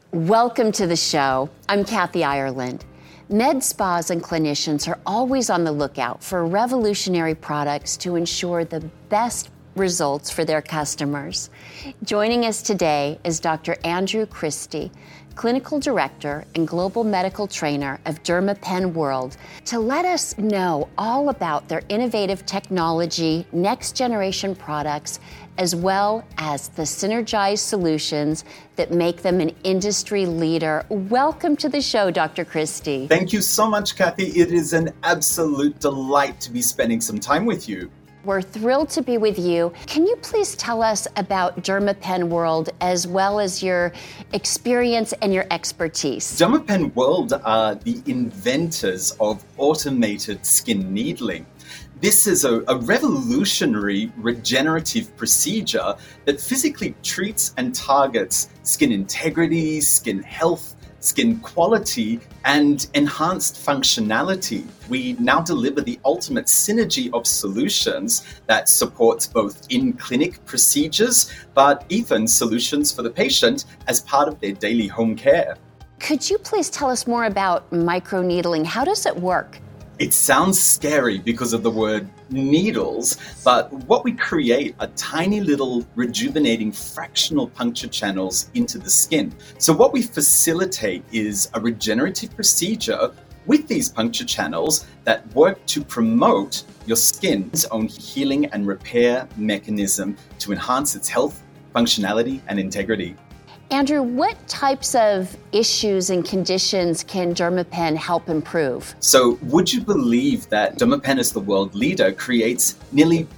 Welcome to the show. I'm Kathy Ireland. Med spas and clinicians are always on the lookout for revolutionary products to ensure the best results for their customers. Joining us today is Dr. Andrew Christie, Clinical Director and Global Medical Trainer of Dermapen World, to let us know all about their innovative technology, next generation products, as well as the synergized solutions that make them an industry leader. Welcome to the show, Dr. Christie. Thank you so much, Kathy. It is an absolute delight to be spending some time with you. We're thrilled to be with you. Can you please tell us about Dermapen World as well as your experience and your expertise? Dermapen World are the inventors of automated skin needling. This is a revolutionary regenerative procedure that physically treats and targets skin integrity, skin health, skin quality, and enhanced functionality. We now deliver the ultimate synergy of solutions that supports both in-clinic procedures, but even solutions for the patient as part of their daily home care. Could you please tell us more about microneedling? How does it work? It sounds scary because of the word needles, but what we create are tiny little rejuvenating fractional puncture channels into the skin. So what we facilitate is a regenerative procedure with these puncture channels that work to promote your skin's own healing and repair mechanism to enhance its health, functionality, and integrity. Andrew, what types of issues and conditions can Dermapen help improve? So would you believe that Dermapen, as the world leader, creates nearly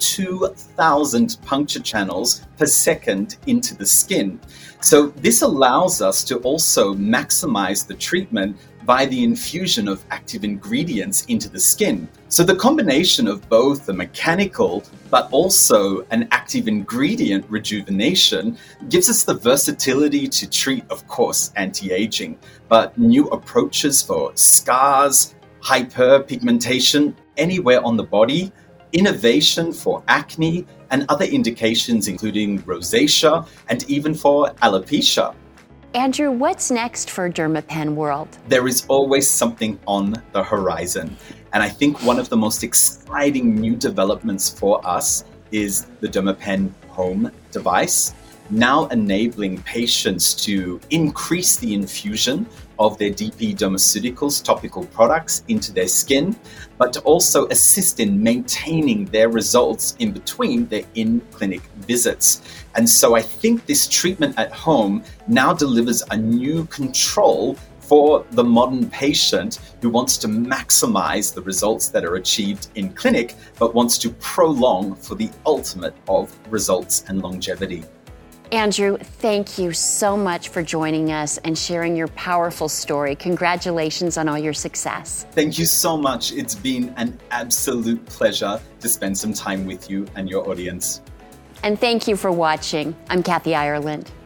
2,000 puncture channels per second into the skin? So this allows us to also maximize the treatment by the infusion of active ingredients into the skin. So the combination of both the mechanical but also an active ingredient rejuvenation gives us the versatility to treat, of course, anti-aging, but new approaches for scars, hyperpigmentation anywhere on the body, innovation for acne and other indications including rosacea and even for alopecia. Andrew, what's next for Dermapen World? There is always something on the horizon. And I think one of the most exciting new developments for us is the Dermapen Home device, now enabling patients to increase the infusion of their DP Dermaceuticals topical products into their skin, but to also assist in maintaining their results in between their in-clinic visits. And so I think this treatment at home now delivers a new control for the modern patient who wants to maximize the results that are achieved in clinic, but wants to prolong for the ultimate of results and longevity. Andrew, thank you so much for joining us and sharing your powerful story. Congratulations on all your success. Thank you so much. It's been an absolute pleasure to spend some time with you and your audience. And thank you for watching. I'm Kathy Ireland.